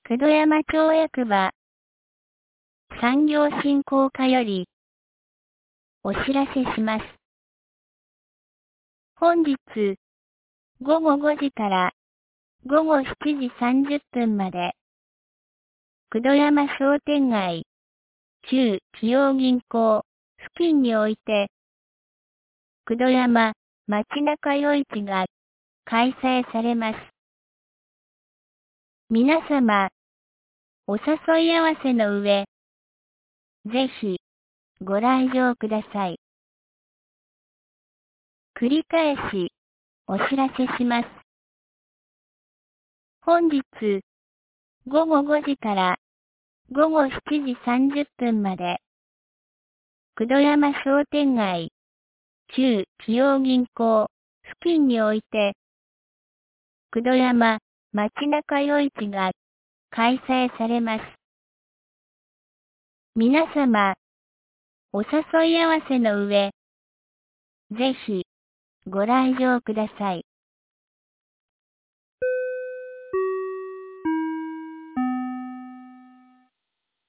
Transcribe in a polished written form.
九度山町役場産業振興課よりお知らせします。本日午後5時から午後7時30分まで九度山商店街旧紀陽銀行付近において九度山街中夜市が開催されます。皆様お誘い合わせの上ぜひご来場ください。繰り返しお知らせします。本日午後5時から午後7時30分まで九度山商店街旧紀陽銀行付近において九度山街中夜市が開催されます。皆様お誘い合わせの上ぜひご来場ください。